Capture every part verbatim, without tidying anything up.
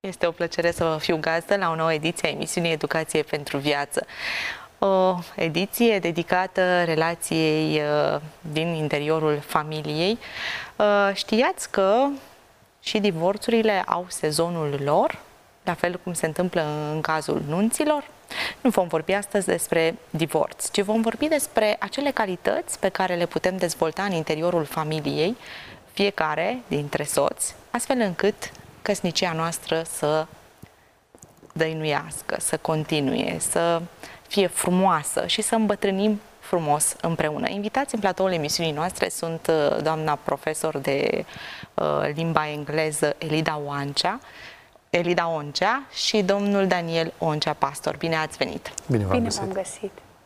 Este o plăcere să fiu gazdă la o nouă ediție a emisiunii Educație pentru Viață. O ediție dedicată relației din interiorul familiei. Știați că și divorțurile au sezonul lor, la fel cum se întâmplă în cazul nunților? Nu vom vorbi astăzi despre divorț, ci vom vorbi despre acele calități pe care le putem dezvolta în interiorul familiei, fiecare dintre soți, astfel încât căsnicia noastră să dăinuiască, să continue, să fie frumoasă și să îmbătrânim frumos împreună. Invitați în platoul emisiunii noastre sunt doamna profesor de uh, limba engleză Elida Oancea, Elida Oncea și domnul Daniel Oncea, pastor. Bine ați venit! Bine v-am găsit. găsit!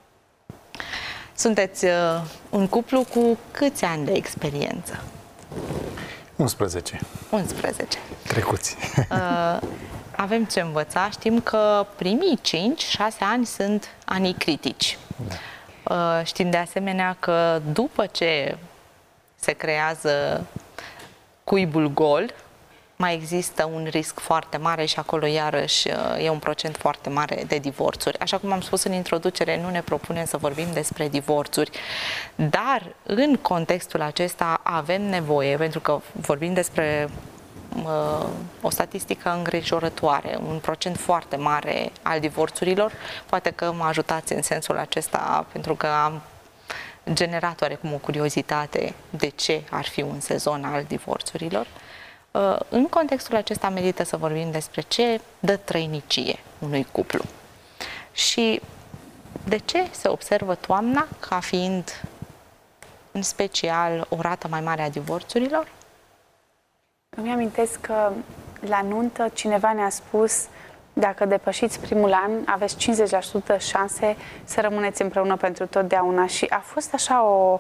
Sunteți uh, un cuplu cu câți ani de experiență? unsprezece. unsprezece. Trecuți. Uh, avem ce învăța. Știm că primii cinci șase ani sunt anii critici. Da. Uh, știm de asemenea că după ce se creează cuibul gol, mai există un risc foarte mare și acolo iarăși e un procent foarte mare de divorțuri. Așa cum am spus în introducere, nu ne propunem să vorbim despre divorțuri, dar în contextul acesta avem nevoie, pentru că vorbim despre uh, o statistică îngrijorătoare, un procent foarte mare al divorțurilor. Poate că mă ajutați în sensul acesta, pentru că am generat oarecum o curiozitate de ce ar fi un sezon al divorțurilor. În contextul acesta merită să vorbim despre ce dă trăinicie unui cuplu. Și de ce se observă toamna ca fiind în special o rată mai mare a divorțurilor? Îmi amintesc că la nuntă cineva ne-a spus: dacă depășiți primul an, aveți cincizeci la sută șanse să rămâneți împreună pentru totdeauna. Și a fost așa o...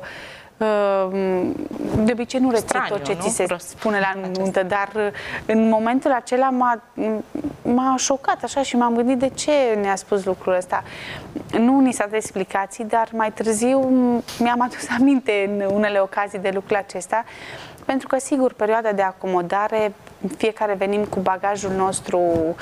De obicei nu reții tot ce ți se spune la nuntă, dar în momentul acela m-a șocat așa și m-am gândit de ce ne-a spus lucrul ăsta. Nu ni s-a dat explicații, dar mai târziu mi-am adus aminte în unele ocazii de lucrul acesta, pentru că, sigur, perioada de acomodare, fiecare venim cu bagajul nostru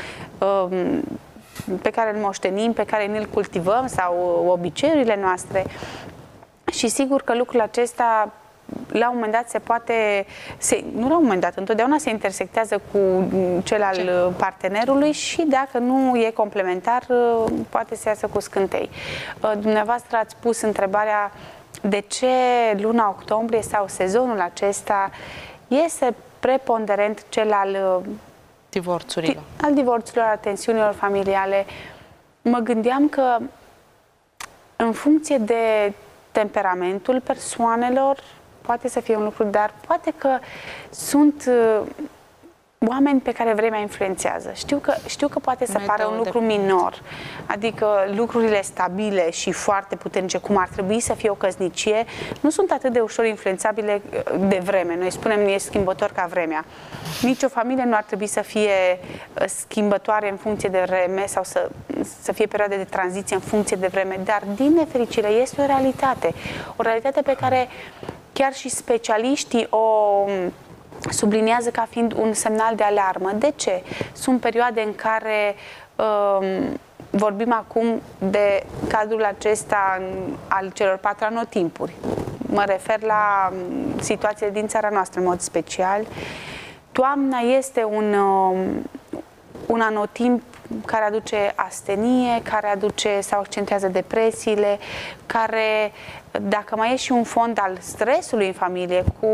pe care îl moștenim, pe care ne-l cultivăm, sau obiceiurile noastre. Și sigur că lucrul acesta, la un moment dat, se poate, se, nu la un moment dat, întotdeauna se intersectează cu cel al Ce? partenerului și dacă nu e complementar, poate să iasă cu scântei. Dumneavoastră ați pus întrebarea de ce luna octombrie sau sezonul acesta este preponderent cel al divorțurilor, al divorțurilor, al tensiunilor familiale. Mă gândeam că în funcție de temperamentul persoanelor poate să fie un lucru, dar poate că sunt uh, oameni pe care vremea influențează. Știu că, știu că poate să pară un lucru minor, adică lucrurile stabile și foarte puternice, cum ar trebui să fie o căsnicie, nu sunt atât de ușor influențabile de vreme. Noi spunem, e schimbător ca vremea. Nici o familie nu ar trebui să fie schimbătoare în funcție de vreme sau să, să fie perioade de tranziție în funcție de vreme, dar din nefericire este o realitate. O realitate pe care chiar și specialiștii o subliniază ca fiind un semnal de alarmă. De ce? Sunt perioade în care um, vorbim acum de cadrul acesta al celor patru anotimpuri. Mă refer la situațiile din țara noastră în mod special. Toamna este un, um, un anotimp care aduce astenie, care aduce sau accentuează depresiile, care, dacă mai e și un fond al stresului în familie, cu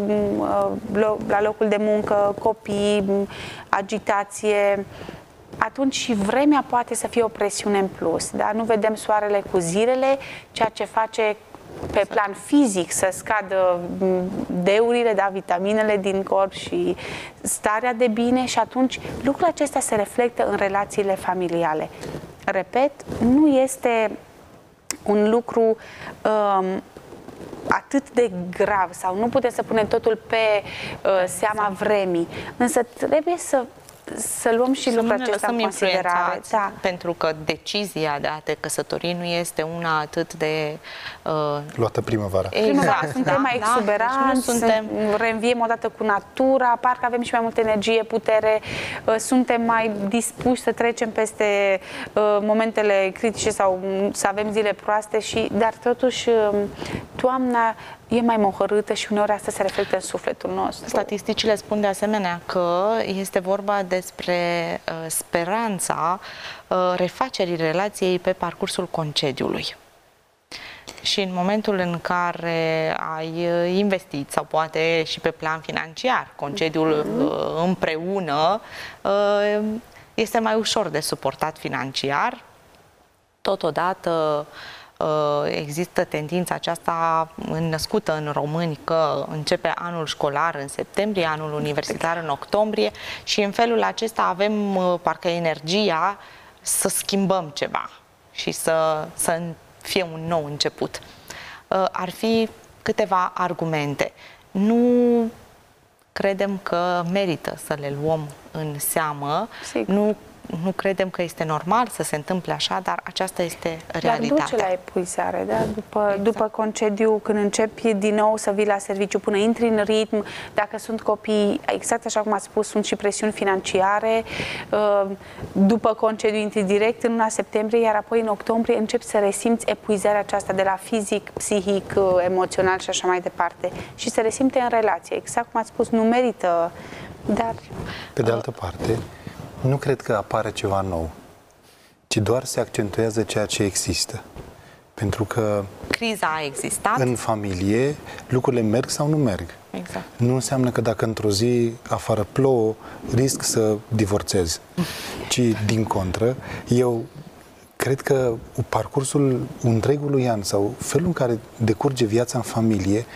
la locul de muncă, copii, agitație, atunci și vremea poate să fie o presiune în plus. Da? Nu vedem soarele cu zilele, ceea ce face pe plan fizic să scadă D-urile, da, vitaminele din corp și starea de bine, și atunci lucrul acesta se reflectă în relațiile familiale. Repet, nu este un lucru um, atât de grav sau nu putem să punem totul pe uh, seama vremii, însă trebuie să să luăm și lucrul acesta în considerare. Da. Pentru că decizia de a te căsători nu este una atât de... Uh... luată primăvara. Exact. Suntem da, mai exuberanți, da, deci suntem... reînviem odată cu natura, parcă avem și mai multă energie, putere, uh, suntem mai dispuși să trecem peste uh, momentele critice sau să avem zile proaste, și, dar totuși uh, toamna e mai mohărâtă și uneori asta se reflectă în sufletul nostru. Statisticile spun de asemenea că este vorba despre uh, speranța uh, refacerii relației pe parcursul concediului. Și în momentul în care ai investit, sau poate și pe plan financiar, concediul uh, împreună, uh, este mai ușor de suportat financiar. Totodată există tendința aceasta născută în români că începe anul școlar în septembrie, anul universitar în octombrie, și în felul acesta avem parcă energia să schimbăm ceva și să, să fie un nou început. Ar fi câteva argumente. Nu credem că merită să le luăm în seamă. Sigur. Nu Nu credem că este normal să se întâmple așa, dar aceasta este realitatea. Dar duce la epuizare, da? După, exact. după concediu, când începi din nou să vii la serviciu, până intri în ritm, dacă sunt copii, exact așa cum ați spus, sunt și presiuni financiare, după concediu intri direct în luna septembrie, iar apoi în octombrie începi să resimți epuizarea aceasta de la fizic, psihic, emoțional și așa mai departe. Și se resimte în relație. Exact cum ați spus, nu merită, dar... Pe de altă parte, nu cred că apare ceva nou, ci doar se accentuează ceea ce există. Pentru că criza a existat. În familie lucrurile merg sau nu merg. Exact. Nu înseamnă că dacă într-o zi afară plouă, risc să divorțez. Ci din contră, eu cred că parcursul întregului an sau felul în care decurge viața în familie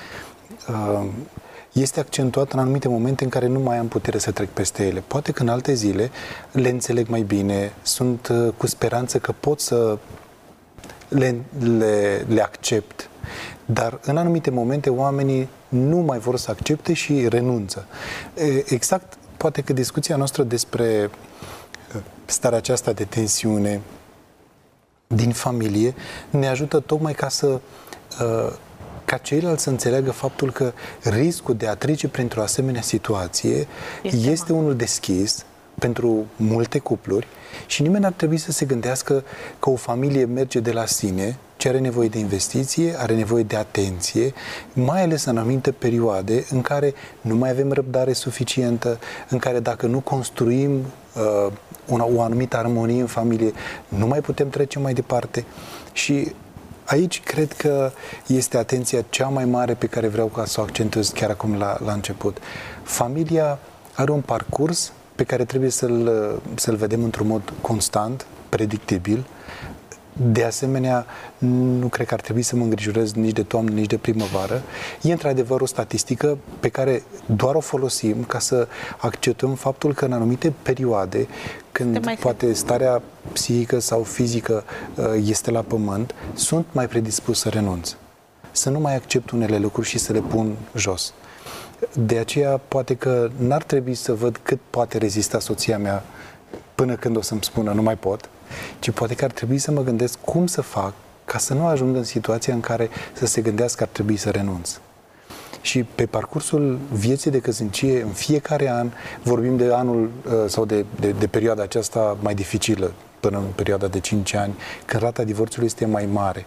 este accentuat în anumite momente în care nu mai am putere să trec peste ele. Poate că în alte zile le înțeleg mai bine, sunt uh, cu speranță că pot să le, le, le accept, dar în anumite momente oamenii nu mai vor să accepte și renunță. Exact, poate că discuția noastră despre starea aceasta de tensiune din familie ne ajută tocmai ca să uh, ca ceilalți să înțeleagă faptul că riscul de a trece printr-o asemenea situație este, este unul deschis pentru multe cupluri și nimeni ar trebui să se gândească că o familie merge de la sine, ce are nevoie de investiție, are nevoie de atenție, mai ales în anumite perioade în care nu mai avem răbdare suficientă, în care dacă nu construim uh, una, o anumită armonie în familie, nu mai putem trece mai departe. Și aici cred că este atenția cea mai mare pe care vreau ca să o accentuez chiar acum la, la început. Familia are un parcurs pe care trebuie să-l, să-l vedem într-un mod constant, predictibil. De asemenea, nu cred că ar trebui să mă îngrijorez nici de toamnă, nici de primăvară. E într-adevăr o statistică pe care doar o folosim ca să acceptăm faptul că în anumite perioade, când poate starea psihică sau fizică este la pământ, sunt mai predispus să renunț. Să nu mai accept unele lucruri și să le pun jos. De aceea, poate că n-ar trebui să văd cât poate rezista soția mea până când o să-mi spună nu mai pot, ci poate că ar trebui să mă gândesc cum să fac ca să nu ajung în situația în care să se gândească că ar trebui să renunț. Și pe parcursul vieții de căsnicie, în fiecare an, vorbim de anul sau de, de, de perioada aceasta mai dificilă, până în perioada de cinci ani, când rata divorțului este mai mare.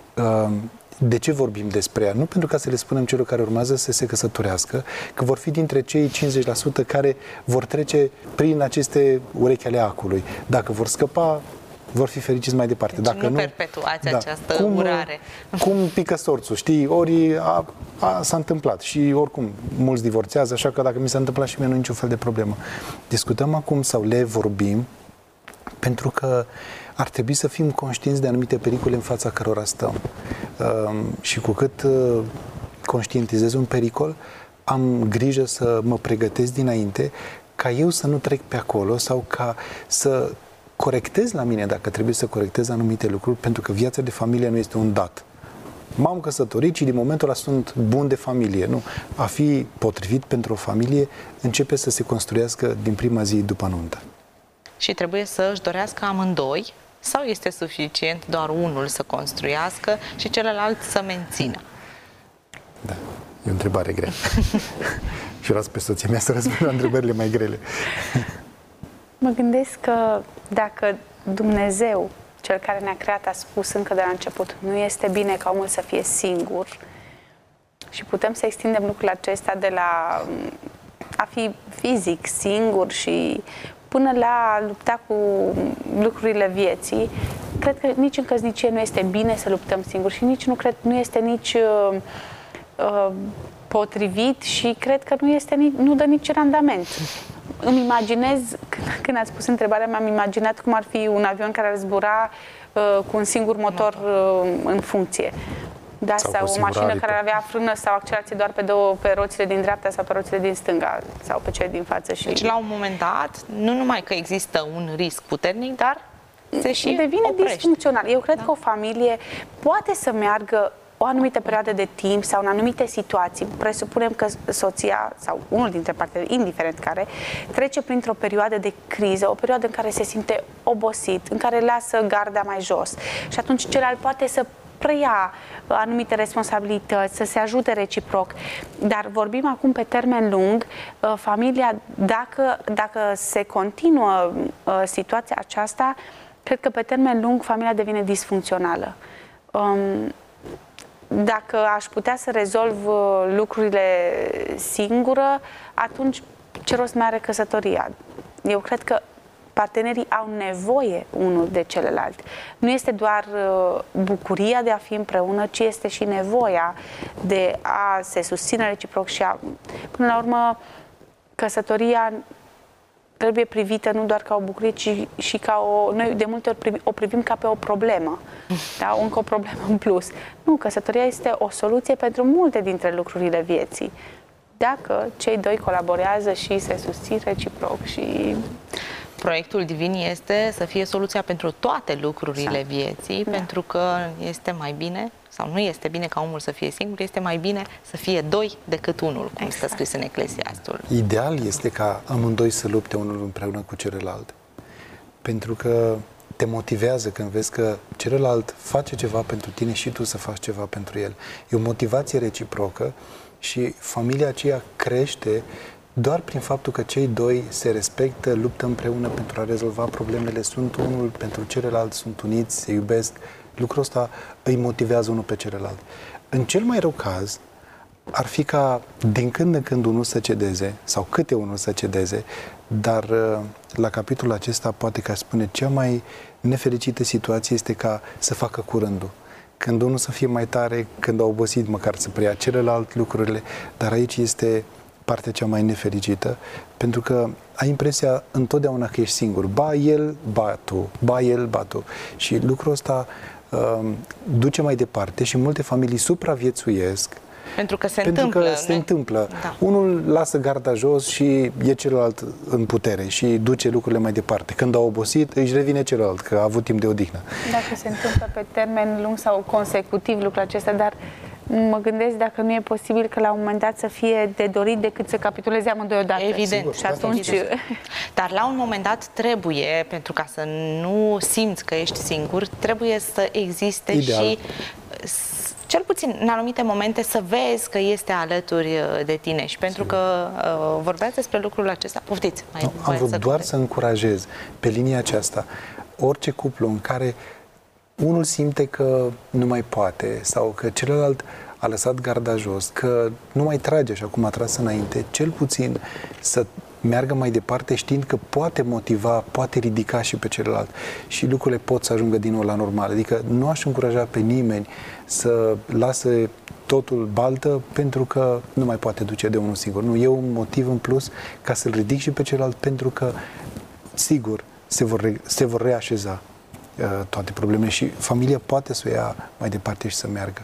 De ce vorbim despre ea? Nu pentru ca să le spunem celor care urmează să se căsătorească, că vor fi dintre cei cincizeci la sută care vor trece prin aceste urechi ale acului. Dacă vor scăpa, vor fi fericiți mai departe. Deci Dacă nu, nu perpetuați da. această cum, urare. Cum pică sorțul, știi? Ori a, a, s-a întâmplat și oricum mulți divorțează, așa că dacă mi s-a întâmplat și mie nu e niciun fel de problemă. Discutăm acum sau le vorbim pentru că ar trebui să fim conștienți de anumite pericole în fața cărora stăm. Uh, și cu cât uh, conștientizez un pericol, am grijă să mă pregătesc dinainte ca eu să nu trec pe acolo sau ca să corectez la mine dacă trebuie să corectez anumite lucruri, pentru că viața de familie nu este un dat. M-am căsătorit și din momentul ăla sunt bun de familie. Nu. A fi potrivit pentru o familie începe să se construiască din prima zi după nuntă. Și trebuie să își dorească amândoi sau este suficient doar unul să construiască și celălalt să mențină? Da, e o întrebare grea. Și las pe soția mea să răspund la întrebările mai grele. Mă gândesc că dacă Dumnezeu, Cel care ne-a creat, a spus încă de la început, nu este bine ca omul să fie singur, și putem să extindem lucrul acesta de la a fi fizic singur și până la a lupta cu lucrurile vieții, cred că nici în căsnicie nu este bine să luptăm singuri și nici nu cred, nu este nici uh, uh, potrivit și cred că nu, este, nu dă nici randament. Îmi imaginez, când, când ați pus întrebarea, mi-am imaginat cum ar fi un avion care ar zbura uh, cu un singur motor uh, în funcție. Da, sau, sau o mașină arică care avea frână sau accelerație doar pe două, pe roțile din dreapta sau pe roțile din stânga sau pe cele din față. Și... Deci la un moment dat, nu numai că există un risc puternic, dar se și devine oprește. disfuncțional. Eu cred da? că o familie poate să meargă o anumită perioadă de timp sau în anumite situații. Presupunem că soția sau unul dintre parteneri, indiferent care, trece printr-o perioadă de criză, o perioadă în care se simte obosit, în care lasă garda mai jos și atunci celălalt poate să preia anumite responsabilități, să se ajute reciproc. Dar vorbim acum pe termen lung, familia, dacă, dacă se continuă situația aceasta, cred că pe termen lung familia devine disfuncțională. Dacă aș putea să rezolv lucrurile singură, atunci ce rost mai are căsătoria? Eu cred că partenerii au nevoie unul de celălalt. Nu este doar bucuria de a fi împreună, ci este și nevoia de a se susține reciproc și a... Până la urmă, căsătoria trebuie privită nu doar ca o bucurie, ci și ca o... Noi de multe ori privim, o privim ca pe o problemă. Da? Încă o problemă în plus. Nu, căsătoria este o soluție pentru multe dintre lucrurile vieții. Dacă cei doi colaborează și se susțin reciproc și... Proiectul divin este să fie soluția pentru toate lucrurile exact. vieții, da. Pentru că este mai bine, sau nu este bine ca omul să fie singur, este mai bine să fie doi decât unul, cum exact. Stă scris în Eclesiastul. Ideal este ca amândoi să lupte unul împreună cu celălalt. Pentru că te motivează când vezi că celălalt face ceva pentru tine și tu să faci ceva pentru el. E o motivație reciprocă și familia aceea crește doar prin faptul că cei doi se respectă, luptă împreună pentru a rezolva problemele, sunt unul pentru celălalt, sunt uniți, se iubesc. Lucrul ăsta îi motivează unul pe celălalt. În cel mai rău caz, ar fi ca din când în când unul să cedeze, sau câte unul să cedeze, dar la capitolul acesta poate că aș spune cea mai nefericită situație este ca să facă curândul. Când unul să fie mai tare, când a obosit măcar să preia celălalt lucrurile, dar aici este partea cea mai nefericită, pentru că ai impresia întotdeauna că ești singur. Ba el, ba tu, ba el, ba tu. Și lucrul ăsta uh, duce mai departe și multe familii supraviețuiesc pentru că se pentru întâmplă. Că se întâmplă. Da. Unul lasă garda jos și e celălalt în putere și duce lucrurile mai departe. Când a obosit, își revine celălalt, că a avut timp de odihnă. Dacă se întâmplă pe termen lung sau consecutiv lucrul acesta, dar mă gândesc dacă nu e posibil că la un moment dat să fie de dorit decât să capituleze amândoi odată. Evident. Sigur, și atunci... Evident. Dar la un moment dat trebuie, pentru ca să nu simți că ești singur, trebuie să existe Ideal. și cel puțin în anumite momente să vezi că este alături de tine și pentru Sigur. că uh, vorbeați despre lucrul acesta, poftiți. Mai no, am vrut să doar să încurajez pe linia aceasta orice cuplu în care unul simte că nu mai poate sau că celălalt a lăsat garda jos, că nu mai trage așa cum a tras înainte, cel puțin să meargă mai departe știind că poate motiva, poate ridica și pe celălalt și lucrurile pot să ajungă din nou la normal. Adică nu aș încuraja pe nimeni să lase totul baltă pentru că nu mai poate duce de unul singur. Nu, e un motiv în plus ca să-l ridic și pe celălalt pentru că, sigur, se vor, re, se vor reașeza uh, toate problemele și familia poate să o ia mai departe și să meargă.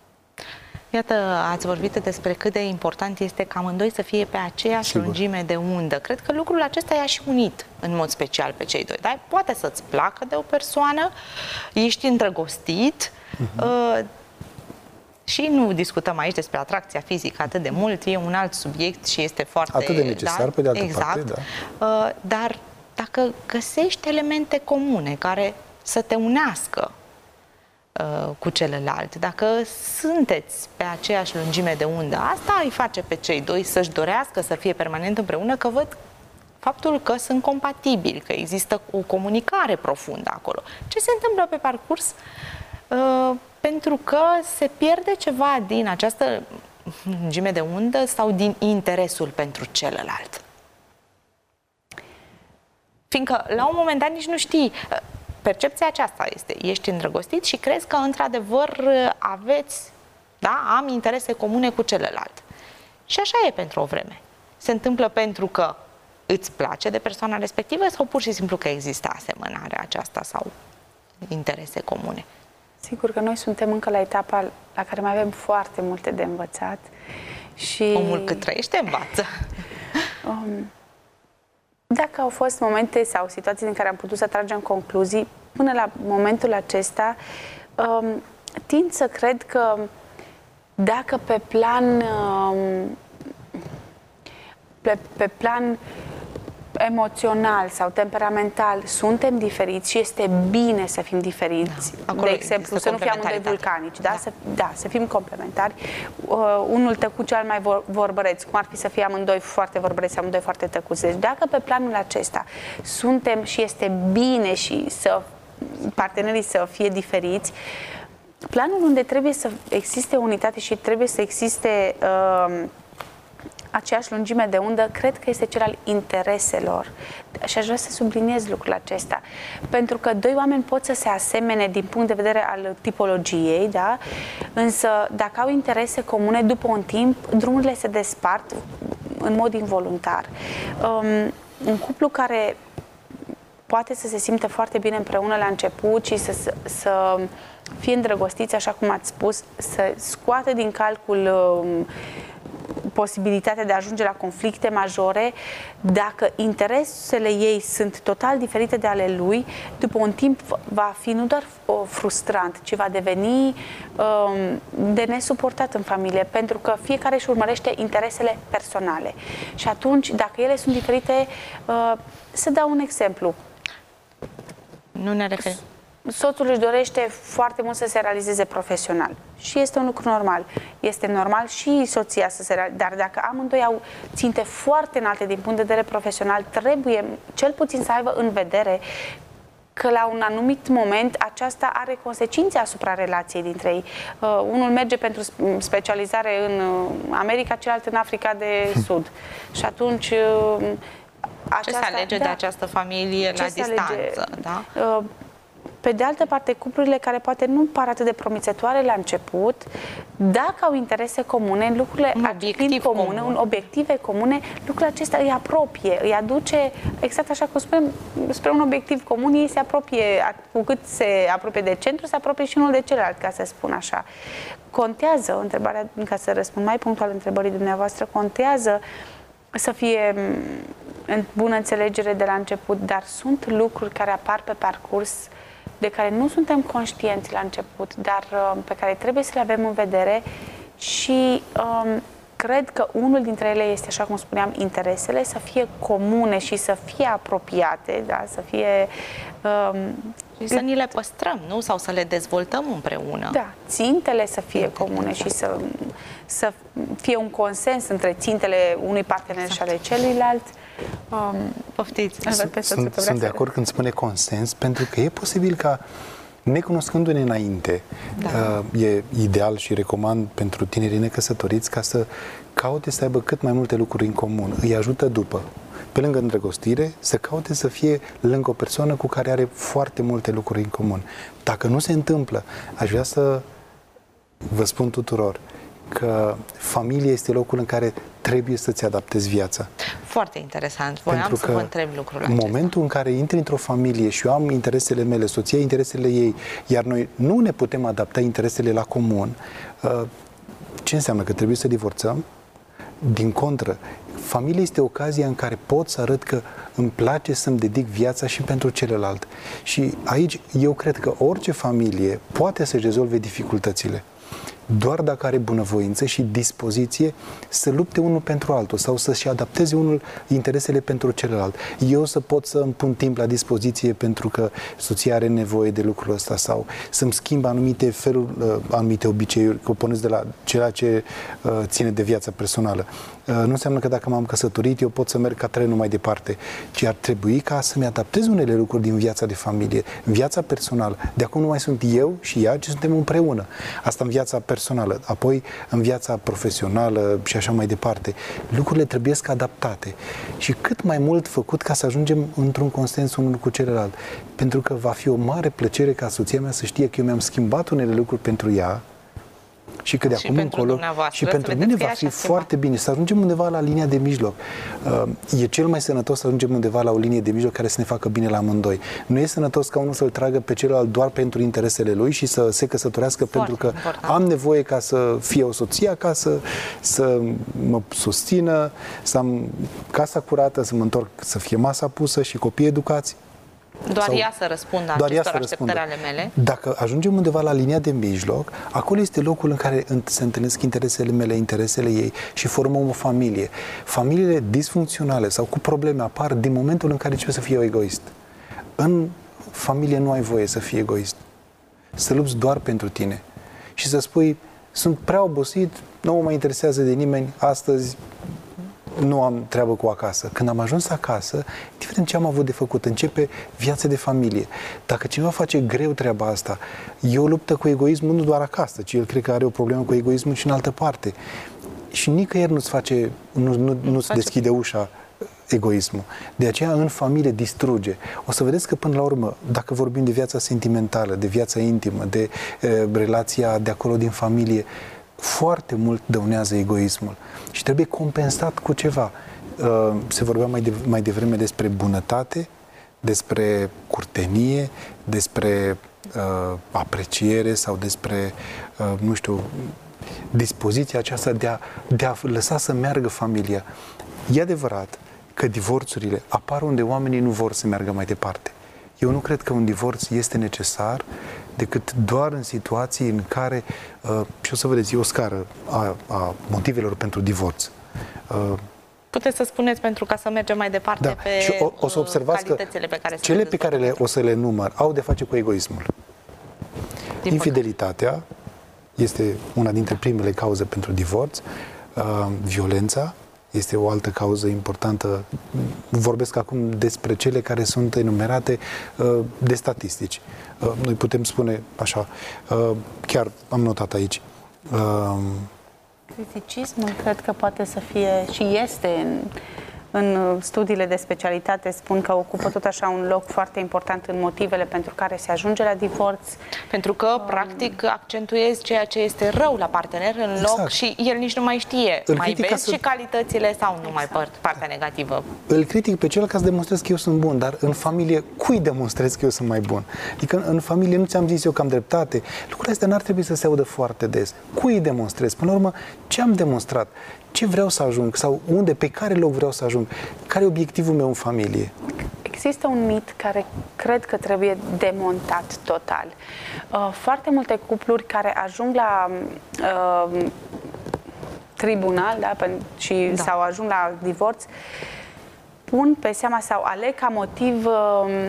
Iată, ați vorbit despre cât de important este ca amândoi să fie pe aceeași Sigur. lungime de undă. Cred că lucrul acesta i-a și unit în mod special pe cei doi. Dar poate să-ți placă de o persoană, ești îndrăgostit, uh-huh. Și nu discutăm aici despre atracția fizică atât de mult, e un alt subiect și este foarte... Atât de necesar, da, pe de altă exact, parte, da. Dar dacă găsești elemente comune care să te unească cu celălalt, dacă sunteți pe aceeași lungime de undă, asta îi face pe cei doi să-și dorească să fie permanent împreună, că văd faptul că sunt compatibili, că există o comunicare profundă acolo. Ce se întâmplă pe parcurs? Uh, pentru că se pierde ceva din această lungime de undă sau din interesul pentru celălalt. Fiindcă la un moment dat nici nu știi, percepția aceasta este, ești îndrăgostit și crezi că într-adevăr aveți, da, am interese comune cu celălalt. Și așa e pentru o vreme. Se întâmplă pentru că îți place de persoana respectivă sau pur și simplu că există asemănarea aceasta sau interese comune? Sigur că noi suntem încă la etapa la care mai avem foarte multe de învățat și... Omul cât trăiește învață. Um, dacă au fost momente sau situații în care am putut să tragem concluzii, până la momentul acesta, um, tind să cred că dacă pe plan um, pe, pe plan emoțional sau temperamental suntem diferiți și este bine să fim diferiți, da, de exemplu, să nu fim amândoi vulcanici, da? Da. Să, da, să fim complementari, uh, unul tăcut, cel mai vor, vorbăreț, cum ar fi să fie amândoi foarte vorbăreți, amândoi foarte tăcuți. Deci dacă pe planul acesta suntem și este bine și să partenerii să fie diferiți, planul unde trebuie să existe unitate și trebuie să existe uh, aceeași lungime de undă, cred că este cel al intereselor. Și aș vrea să subliniez lucrul acesta. Pentru că doi oameni pot să se asemene din punct de vedere al tipologiei, da? Însă dacă au interese comune, după un timp, drumurile se despart în mod involuntar. Um, un cuplu care poate să se simte foarte bine împreună la început și să, să, să fie îndrăgostiți, așa cum ați spus, să scoată din calcul um, posibilitatea de a ajunge la conflicte majore, dacă interesele ei sunt total diferite de ale lui, după un timp va fi nu doar frustrant, ci va deveni um, de nesuportat în familie, pentru că fiecare își urmărește interesele personale. Și atunci, dacă ele sunt diferite, uh, să dau un exemplu. Nu ne referim. Soțul își dorește foarte mult să se realizeze profesional și este un lucru normal. Este normal și soția să se realizeze, dar dacă amândoi au ținte foarte înalte din punct de vedere profesional, trebuie cel puțin să aibă în vedere că la un anumit moment aceasta are consecințe asupra relației dintre ei. Uh, unul merge pentru specializare în America, celălalt în Africa de Sud. Și atunci... Uh, aceasta, ce se alege da, de această familie la distanță? Da? Uh, Pe de altă parte, cuplurile care poate nu par atât de promițătoare la început, dacă au interese comune, lucrurile un obiectiv comune, comun. un obiective comune, lucrurile acestea îi apropie, îi aduce, exact așa cum spunem, spre un obiectiv comun, ei se apropie, cu cât se apropie de centru, se apropie și unul de celălalt, ca să spun așa. Contează, întrebarea, ca să răspund mai punctual întrebării dumneavoastră, contează să fie în bună înțelegere de la început, dar sunt lucruri care apar pe parcurs de care nu suntem conștienți la început, dar uh, pe care trebuie să le avem în vedere și um, cred că unul dintre ele este, așa cum spuneam, interesele să fie comune și să fie apropiate, da? Să fie... Um, și să ni le păstrăm, nu? Sau să le dezvoltăm împreună. Da, țintele să fie comune și să, să fie un consens între țintele unui partener exact. și ale celuilalt. Um, Poftiți. Sunt, sunt, sunt de acord când spune consens, pentru că e posibil ca, necunoscându-ne înainte, da. uh, e ideal și recomand pentru tinerii necăsătoriți ca să caute să aibă cât mai multe lucruri în comun. Îi ajută după. Pe lângă îndrăgostire, să caute să fie lângă o persoană cu care are foarte multe lucruri în comun. Dacă nu se întâmplă, aș vrea să vă spun tuturor că familia este locul în care trebuie să-ți adaptezi viața. Foarte interesant. Voiam Pentru să că vă întreb lucrul în acesta. momentul în care intri într-o familie și eu am interesele mele, soția interesele ei, iar noi nu ne putem adapta interesele la comun, ce înseamnă? Că trebuie să divorțăm? Din contră, familia este ocazia în care pot să arăt că îmi place să-mi dedic viața și pentru celălalt. Și aici eu cred că orice familie poate să-și rezolve dificultățile. doar dacă are bunăvoință și dispoziție să lupte unul pentru altul sau să-și adapteze unul interesele pentru celălalt. Eu să pot să îmi pun timp la dispoziție pentru că soția are nevoie de lucrul ăsta sau să-mi schimb anumite feluri, anumite obiceiuri, că o pornesc de la ceea ce uh, ține de viața personală. Uh, nu înseamnă că dacă m-am căsătorit, eu pot să merg ca trenul mai departe, ci ar trebui ca să-mi adaptez unele lucruri din viața de familie, viața personală. De acum nu mai sunt eu și ea, ci suntem împreună. Asta în viața personală, apoi în viața profesională și așa mai departe. Lucrurile trebuie să adaptate și cât mai mult făcut ca să ajungem într-un consens unul cu celălalt. Pentru că va fi o mare plăcere ca soția mea să știe că eu mi-am schimbat unele lucruri pentru ea și că de și acum încolo și pentru mine va fi foarte bine să ajungem undeva la linia de mijloc. E cel mai sănătos să ajungem undeva la o linie de mijloc care să ne facă bine la amândoi. Nu e sănătos ca unul să-l tragă pe celălalt doar pentru interesele lui și să se căsătorească foarte pentru că important. Am nevoie ca să fie o soție acasă, să mă susțină, să am casa curată, să mă întorc, să fie masa pusă și copii educați. Doar ea să răspundă acestor așteptări ale mele. Dacă ajungem undeva la linia de mijloc, acolo este locul în care se întâlnesc interesele mele, interesele ei și formăm o familie. Familiile disfuncționale sau cu probleme apar din momentul în care începe să fie egoist. În familie nu ai voie să fii egoist. Să lupți doar pentru tine și să spui, sunt prea obosit, nu mă mai interesează de nimeni, astăzi nu am treabă cu acasă. Când am ajuns acasă, indiferent ce am avut de făcut, începe viața de familie. Dacă cineva face greu treaba asta, e o luptă cu egoismul nu doar acasă, ci el cred că are o problemă cu egoismul și în altă parte. Și nicăieri nu-ți face, nu, nu, nu-ți face deschide ușa egoismul. De aceea în familie distruge. O să vedeți că până la urmă, dacă vorbim de viața sentimentală, de viața intimă, de e, relația de acolo din familie, foarte mult dăunează egoismul și trebuie compensat cu ceva. Se vorbea mai, de, mai devreme despre bunătate, despre curtenie, despre uh, apreciere sau despre, uh, nu știu, dispoziția aceasta de a, de a lăsa să meargă familia. E adevărat că divorțurile apar unde oamenii nu vor să meargă mai departe. Eu nu cred că un divorț este necesar decât doar în situații în care, uh, și o să vedeți, e o scară a, a motivelor pentru divorț. Uh, Puteți să spuneți pentru ca să mergem mai departe da, pe și o, o să observați că pe care cele pe care le, o să le număr au de face cu egoismul. Din Infidelitatea păcate. Este una dintre primele cauze pentru divorț, uh, violența este o altă cauză importantă. Vorbesc acum despre cele care sunt enumerate uh, de statistici. Uh, noi putem spune așa, uh, chiar am notat aici. Uh, Fizicismul cred că poate să fie și este în, în studiile de specialitate, spun că ocupă tot așa un loc foarte important în motivele pentru care se ajunge la divorț. Pentru că, um, practic, accentuezi ceea ce este rău la partener în exact. loc și el nici nu mai știe. Îl mai vezi să... și calitățile sau exact. numai partea negativă. Îl critic pe cel ca să demonstrez că eu sunt bun, dar în familie cui demonstrez că eu sunt mai bun? Adică în familie nu ți-am zis eu că am dreptate. Lucrurile astea n-ar trebui să se audă foarte des. Cui demonstrez? Până la urmă, ce am demonstrat? Ce vreau să ajung? Sau unde, pe care loc vreau să ajung? Care e obiectivul meu în familie? Există un mit care cred că trebuie demontat total. Foarte multe cupluri care ajung la uh, tribunal, da, și, da. sau ajung la divorț, pun pe seama sau aleg ca motiv uh,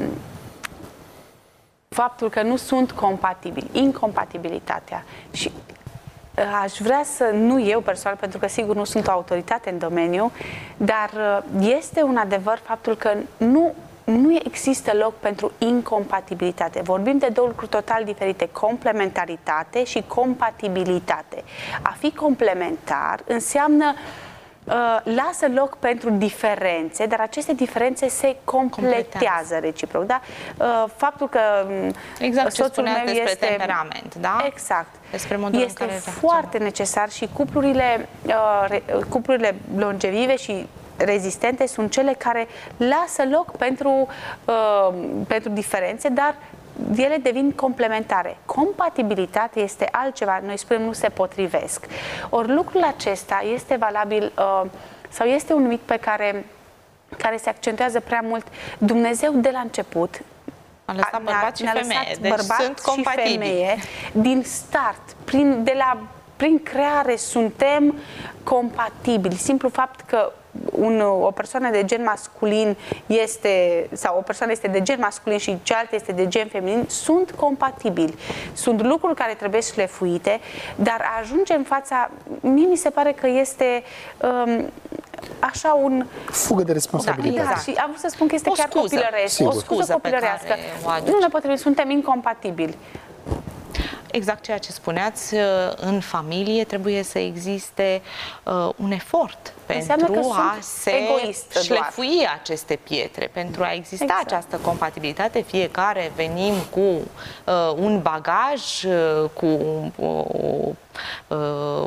faptul că nu sunt compatibili, incompatibilitatea. Și aș vrea să, nu eu personal, pentru că sigur nu sunt o autoritate în domeniu, dar este un adevăr faptul că nu, nu există loc pentru incompatibilitate. Vorbim de două lucruri total diferite, complementaritate și compatibilitate. A fi complementar înseamnă Uh, lasă loc pentru diferențe, dar aceste diferențe se completează reciproc. Da? Uh, faptul că exact soțul ce meu despre este temperament, da? Exact. Despre modul este în care foarte necesar și cuplurile, uh, cuplurile longevive și rezistente sunt cele care lasă loc pentru, uh, pentru diferențe, dar ele devin complementare. Compatibilitatea este altceva, noi spunem nu se potrivesc. Ori lucrul acesta este valabil uh, sau este un mit pe care, care se accentuează prea mult. Dumnezeu de la început a lăsat bărbat și femeie, deci bărbat sunt și femeie din start, prin, de la prin creare suntem compatibili. Simplu fapt că un, o persoană de gen masculin este, sau o persoană este de gen masculin și cealaltă este de gen feminin, sunt compatibili. Sunt lucruri care trebuie șlefuite, dar a ajunge în fața, mie mi se pare că este um, așa un... Fugă de responsabilitate. Da, da, și am vrut să spun că este o chiar scuză, copilăresc. sigur. O scuză copilărească. Nu ne potrivim, suntem incompatibili. Exact ceea ce spuneați, în familie trebuie să existe uh, un efort Înseamnă pentru a se șlefui doar. aceste pietre, pentru a exista Exact. această compatibilitate. Fiecare venim cu uh, un bagaj, uh, cu uh, uh,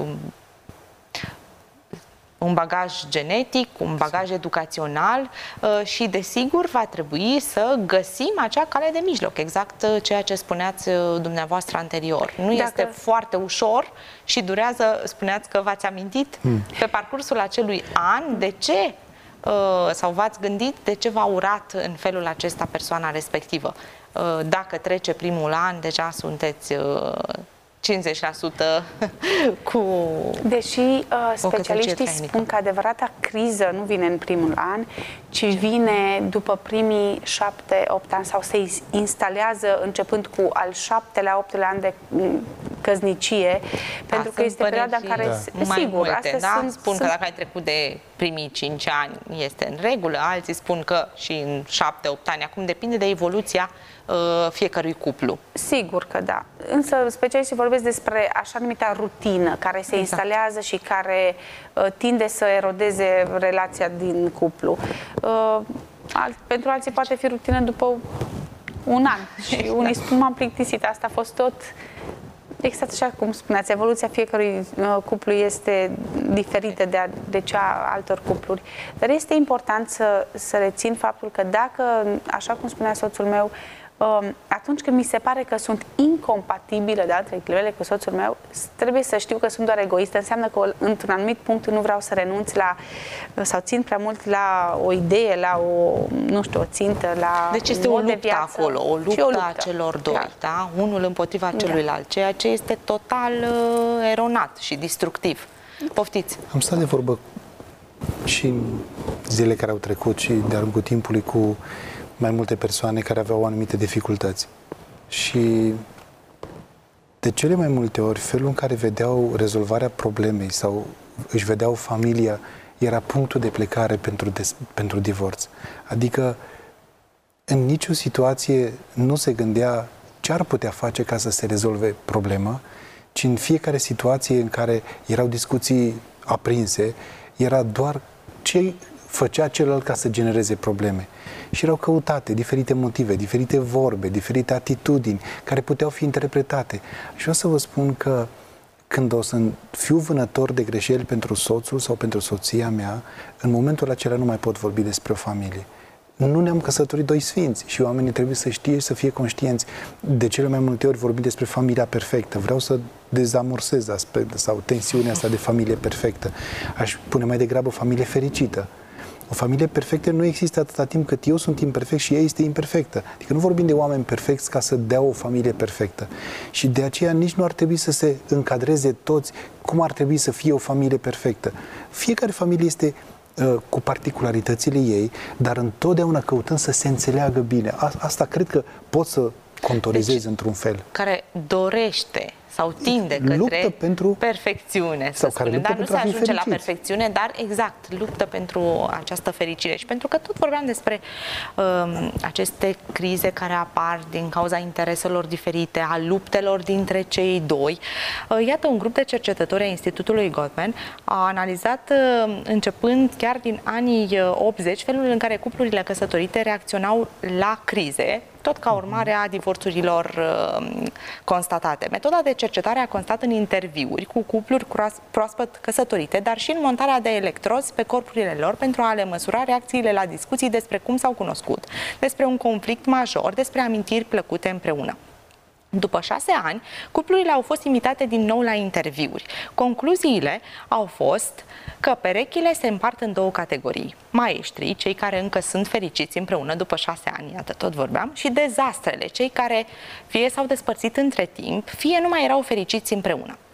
un bagaj genetic, un bagaj educațional și, desigur, va trebui să găsim acea cale de mijloc, exact ceea ce spuneați dumneavoastră anterior. Nu Dacă... este foarte ușor și durează, spuneați că v-ați amintit hmm. pe parcursul acelui an, de ce sau v-ați gândit de ce v-a urat în felul acesta persoana respectivă. Dacă trece primul an, deja sunteți cincizeci la sută cu... Deși uh, specialiștii spun că adevărata criză nu vine în primul an, ci vine după primii șapte, opt ani sau se instalează începând cu al șaptelea, optelea an de căsnicie, da, pentru că este perioada în care... Da. Sigur, multe, da? sunt, spun sunt... că dacă ai trecut de primii cinci ani este în regulă, alții spun că și în șapte, opt ani, acum depinde de evoluția uh, fiecărui cuplu. Sigur că da. Însă specialiștii vorbesc despre așa numita rutină, care se exact. instalează și care uh, tinde să erodeze relația din cuplu. Uh, alt, pentru alții poate fi rutină după un an și exact. unii spun m-am plictisit, asta a fost tot. Exact așa cum spuneați, evoluția fiecărui uh, cuplu este diferită de, a, de cea a altor cupluri. Dar este important să, să rețin faptul că dacă, așa cum spunea soțul meu, uh, atunci când mi se pare că sunt incompatibile de alte clivele cu soțul meu, trebuie să știu că sunt doar egoistă. Înseamnă că într-un anumit punct nu vreau să renunț la, sau țin prea mult la o idee, la o, nu știu, o țintă, la Deci este o luptă acolo, o luptă, o luptă a celor doi, da? da? Unul împotriva celuilalt, da. ceea ce este total uh, eronat și destructiv. Poftiți! Am stat de vorbă și în zile care au trecut și de-a lungul timpului cu mai multe persoane care aveau anumite dificultăți. Și de cele mai multe ori, felul în care vedeau rezolvarea problemei sau își vedeau familia era punctul de plecare pentru, des, pentru divorț. Adică în nicio situație nu se gândea ce ar putea face ca să se rezolve problema, ci în fiecare situație în care erau discuții aprinse, era doar ce făcea celălalt ca să genereze probleme. Și erau căutate diferite motive, diferite vorbe, diferite atitudini care puteau fi interpretate. Și vreau să vă spun că când o să fiu vânător de greșeli pentru soțul sau pentru soția mea, în momentul acela nu mai pot vorbi despre o familie. Nu ne-am căsătorit doi sfinți și oamenii trebuie să știe și să fie conștienți. De cele mai multe ori vorbim despre familia perfectă. Vreau să dezamorsez aspect, sau tensiunea asta de familie perfectă. Aș pune mai degrabă familie fericită. O familie perfectă nu există atâta timp cât eu sunt imperfect și ea este imperfectă. Adică nu vorbim de oameni perfecți ca să dea o familie perfectă. Și de aceea nici nu ar trebui să se încadreze toți cum ar trebui să fie o familie perfectă. Fiecare familie este uh, cu particularitățile ei, dar întotdeauna căutând să se înțeleagă bine. A, asta cred că pot să contorizez deci, într-un fel. Care dorește sau tinde către pentru, perfecțiune, să spunem. Dar nu se ajunge fericiți. la perfecțiune, dar exact, luptă pentru această fericire. Și pentru că tot vorbeam despre um, aceste crize care apar din cauza intereselor diferite, a luptelor dintre cei doi. Uh, iată, un grup de cercetători a Institutului Gottman a analizat, uh, începând chiar din anii optzeci, felul în care cuplurile căsătorite reacționau la crize, tot ca urmare a divorțurilor uh, constatate. Metoda de cercetare a constat în interviuri cu cupluri proaspăt căsătorite, dar și în montarea de electrozi pe corpurile lor pentru a le măsura reacțiile la discuții despre cum s-au cunoscut, despre un conflict major, despre amintiri plăcute împreună. După șase ani, cuplurile au fost invitate din nou la interviuri. Concluziile au fost că perechile se împart în două categorii. Maestrii, cei care încă sunt fericiți împreună după șase ani, iată tot vorbeam, și dezastrele, cei care fie s-au despărțit între timp, fie nu mai erau fericiți împreună.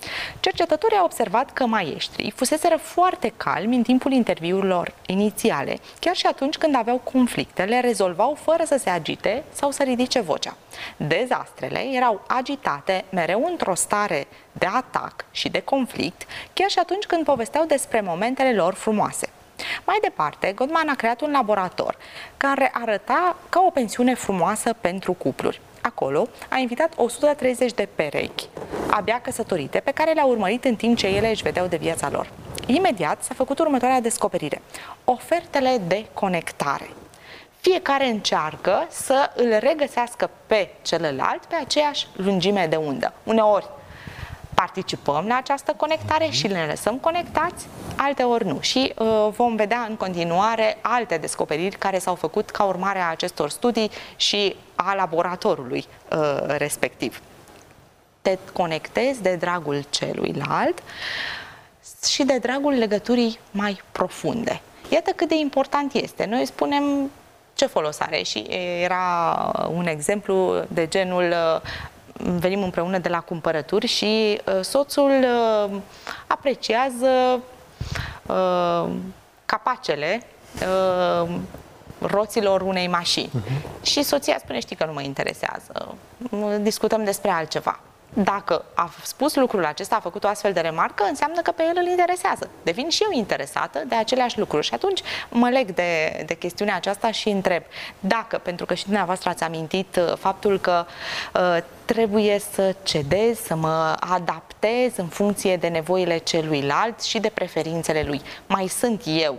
Cercetătorii au observat că maestrii fuseseră foarte calmi în timpul interviurilor inițiale, chiar și atunci când aveau conflicte, le rezolvau fără să se agite sau să ridice vocea. Dezastrele erau agitate, mereu într-o stare de atac și de conflict, chiar și atunci când povesteau despre momentele lor frumoase. Mai departe, Gottman a creat un laborator care arăta ca o pensiune frumoasă pentru cupluri. Acolo a invitat o sută treizeci de perechi abia căsătorite, pe care le-a urmărit în timp ce ele își vedeau de viața lor. Imediat s-a făcut următoarea descoperire: ofertele de conectare. Fiecare încearcă să îl regăsească pe celălalt pe aceeași lungime de undă. Uneori participăm la această conectare și ne lăsăm conectați, alteori nu. Și uh, vom vedea în continuare alte descoperiri care s-au făcut ca urmare a acestor studii și a laboratorului uh, respectiv. Te conectezi de dragul celuilalt și de dragul legăturii mai profunde. Iată cât de important este. Noi spunem ce folos are și era un exemplu de genul venim împreună de la cumpărături și uh, soțul uh, apreciază uh, capacele uh, roților unei mașini. Uh-huh. Și soția spune, știi că nu mă interesează, discutăm despre altceva. Dacă a spus lucrul acesta, a făcut o astfel de remarcă, înseamnă că pe el îl interesează. Devin și eu interesată de aceleași lucruri. Și atunci mă leg de, de chestiunea aceasta și întreb dacă, pentru că și dumneavoastră ați amintit faptul că uh, trebuie să cedez, să mă adaptez în funcție de nevoile celuilalt și de preferințele lui. Mai sunt eu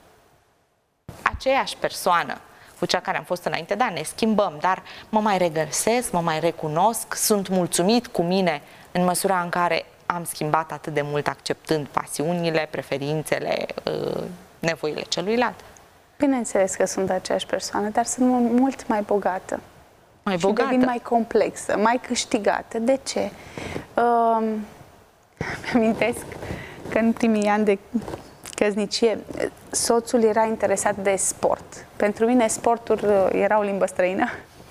aceeași persoană cu cea care am fost înainte, da, ne schimbăm, dar mă mai regăsesc, mă mai recunosc, sunt mulțumit cu mine în măsura în care am schimbat atât de mult acceptând pasiunile, preferințele, nevoile celuilalt. Bineînțeles că sunt aceeași persoană, dar sunt mult mai bogată. Mai bogată? Și devin mai complexă, mai câștigată. De ce? Uh, mi-amintesc că în primii ani de căsnicie, soțul era interesat de sport. Pentru mine sportul era o limbă străină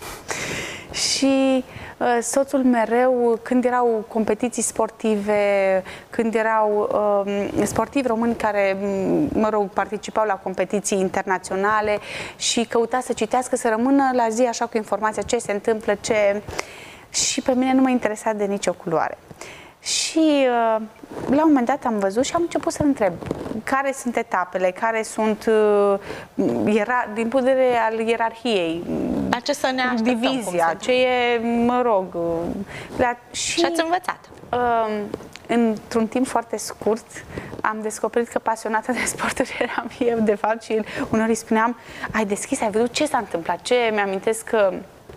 și uh, soțul mereu, când erau competiții sportive, când erau uh, sportivi români care, mă rog, participau la competiții internaționale și căuta să citească, să rămână la zi așa cu informația ce se întâmplă, ce... Și pe mine nu mă interesa de nicio culoare. Și la un moment dat am văzut și am început să întreb care sunt etapele, care sunt era, din punct de vedere al ierarhiei, la ce să ne așteptăm, divizia, ce e, mă rog, la, și, și ați învățat. Uh, într-un timp foarte scurt am descoperit că pasionată de sporturi eram eu, de fapt, și uneori îi spuneam, ai deschis, ai văzut ce s-a întâmplat, ce mi-amintesc că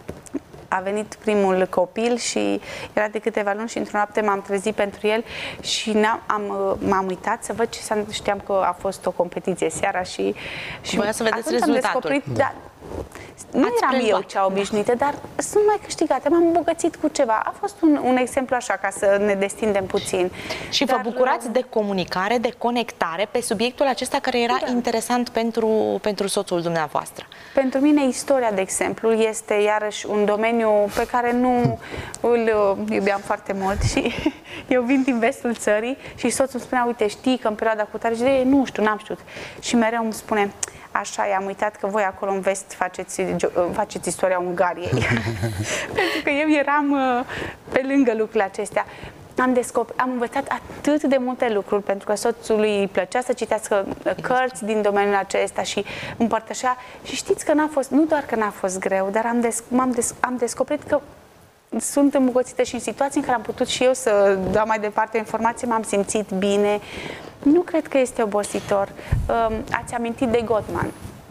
a venit primul copil și era de câteva luni și într-o noapte m-am trezit pentru el și m-am uitat să văd ce s-a... Știam că a fost o competiție seara și... și voia să vedeți rezultatul. Da. Nu Ați eram preluat. eu cea obișnuită, dar sunt mai câștigate, m-am îmbogățit cu ceva. A fost un, un exemplu așa, ca să ne destindem puțin. Și dar, vă bucurați de comunicare, de conectare pe subiectul acesta care era da. interesant pentru, pentru soțul dumneavoastră. Pentru mine istoria, de exemplu, este iarăși un domeniu pe care nu îl iubeam foarte mult și eu vin din vestul țării și soțul îmi spunea, uite, știi că în perioada cu tare, și de nu știu, n-am știut. Și mereu îmi spune, așa, i-am uitat că voi acolo în vest faceți, faceți istoria Ungariei. Pentru că eu eram pe lângă lucrurile acestea. Am, am învățat atât de multe lucruri, pentru că soțului îi plăcea să citească cărți din domeniul acesta și împărtășea. Și știți că n-a fost, nu doar că n-a fost greu, dar am, des, am, des, am descoperit că sunt îmbogățită și în situații în care am putut și eu să dau mai departe informații, m-am simțit bine. Nu cred că este obositor. Ați amintit de Gottman.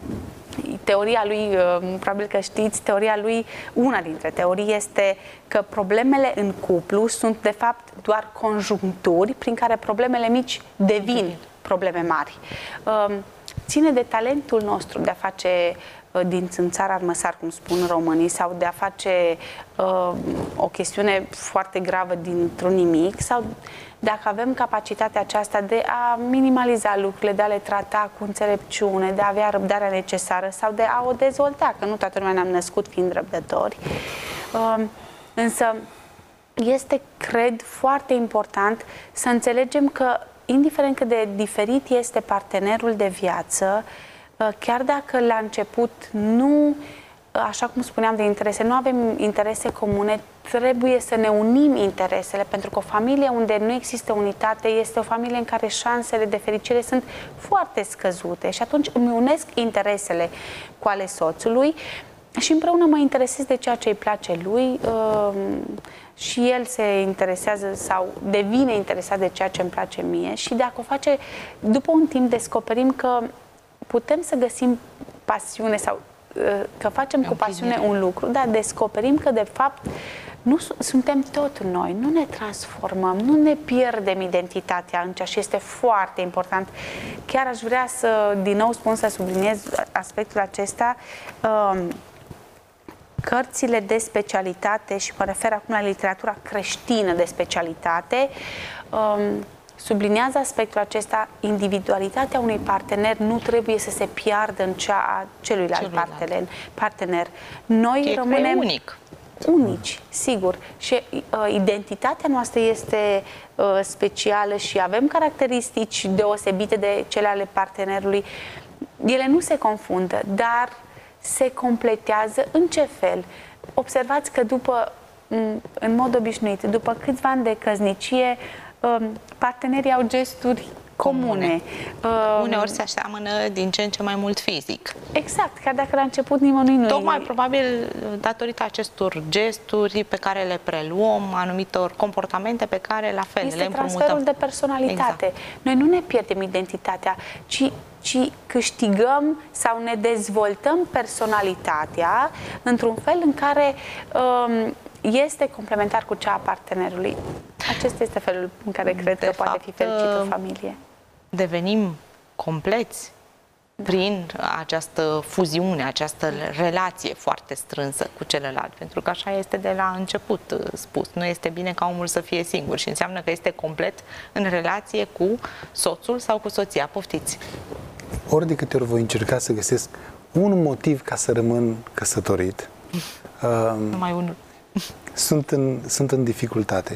Teoria lui, probabil că știți, teoria lui, una dintre teorii este că problemele în cuplu sunt de fapt doar conjuncturi prin care problemele mici devin probleme mari. Ține de talentul nostru de a face din țânțar armăsar, cum spun românii, sau de a face uh, o chestiune foarte gravă dintr-un nimic, sau dacă avem capacitatea aceasta de a minimaliza lucrurile, de a le trata cu înțelepciune, de a avea răbdarea necesară sau de a o dezvolta, că nu toată lumea ne-am născut fiind răbdători. Uh, însă este, cred, foarte important să înțelegem că, indiferent cât de diferit este partenerul de viață, chiar dacă la început nu, așa cum spuneam, de interese, nu avem interese comune, trebuie să ne unim interesele, pentru că o familie unde nu există unitate este o familie în care șansele de fericire sunt foarte scăzute și atunci îmi unesc interesele cu ale soțului și împreună mă interesez de ceea ce îi place lui și el se interesează sau devine interesat de ceea ce îmi place mie și dacă o face, după un timp descoperim că putem să găsim pasiune sau că facem cu pasiune un lucru, dar descoperim că de fapt nu suntem tot noi, nu ne transformăm, nu ne pierdem identitatea în ceea și este foarte important. Chiar aș vrea să, din nou spun, să subliniez aspectul acesta. Cărțile de specialitate, și mă refer acum la literatura creștină de specialitate, subliniază aspectul acesta: individualitatea unui partener nu trebuie să se piardă în cea a celuilalt, celuilalt. Partener, partener. Noi e rămânem unic. unici, sigur. Și uh, identitatea noastră este uh, specială și avem caracteristici deosebite de cele ale partenerului. Ele nu se confundă, dar se completează. În ce fel? Observați că după, în mod obișnuit, după câțiva ani de căsnicie, partenerii au gesturi comune. comune. Uneori se aseamănă din ce în ce mai mult fizic. Exact, chiar dacă la început nimănui nu Tocmai probabil datorită acestor gesturi pe care le preluăm, anumitor comportamente pe care la fel este le împrumutăm. Transferul de personalitate. Exact. Noi nu ne pierdem identitatea, ci, ci câștigăm sau ne dezvoltăm personalitatea într-un fel în care um, este complementar cu cea a partenerului. Acesta este felul în care cred de că fapt, poate fi fericită o familie. Devenim compleți prin această fuziune, această relație foarte strânsă cu celălalt, pentru că așa este de la început spus. Nu este bine ca omul să fie singur și înseamnă că este complet în relație cu soțul sau cu soția. Poftiți! Ori de câte ori voi încerca să găsesc un motiv ca să rămân căsătorit, numai unul. Sunt în, sunt în dificultate.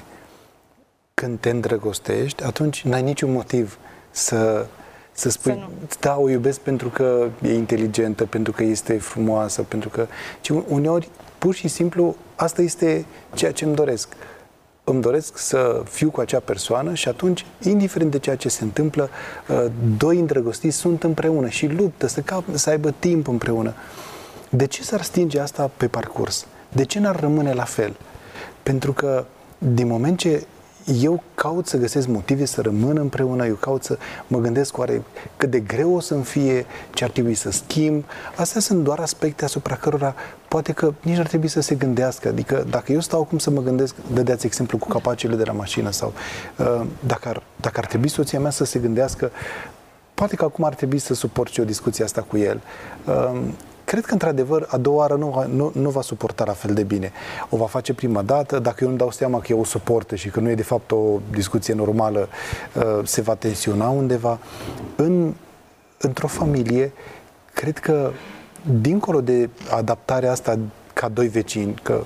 Când te îndrăgostești, atunci n-ai niciun motiv să, să spui, să da, o iubesc pentru că e inteligentă, pentru că este frumoasă, pentru că... Ci uneori, pur și simplu, asta este ceea ce îmi doresc. Îmi doresc să fiu cu acea persoană și atunci, indiferent de ceea ce se întâmplă, doi îndrăgostiți sunt împreună și luptă, să, cap, să aibă timp împreună. De ce s-ar stinge asta pe parcurs? De ce n-ar rămâne la fel? Pentru că din moment ce eu caut să găsesc motive să rămân împreună, eu caut să mă gândesc oare cât de greu o să-mi fie, ce ar trebui să schimb, astea sunt doar aspecte asupra cărora poate că nici n-ar trebui să se gândească. Adică dacă eu stau acum să mă gândesc, dădeați exemplu cu capacele de la mașină sau uh, dacă, ar, dacă ar trebui soția mea să se gândească, poate că acum ar trebui să suport și o discuție asta cu el. Uh, Cred că, într-adevăr, a doua oară nu va, nu, nu va suporta la fel de bine. O va face prima dată, dacă eu nu dau seama că eu o suportă și că nu e de fapt o discuție normală, se va tensiona undeva. În, într-o familie, cred că, dincolo de adaptarea asta ca doi vecini, că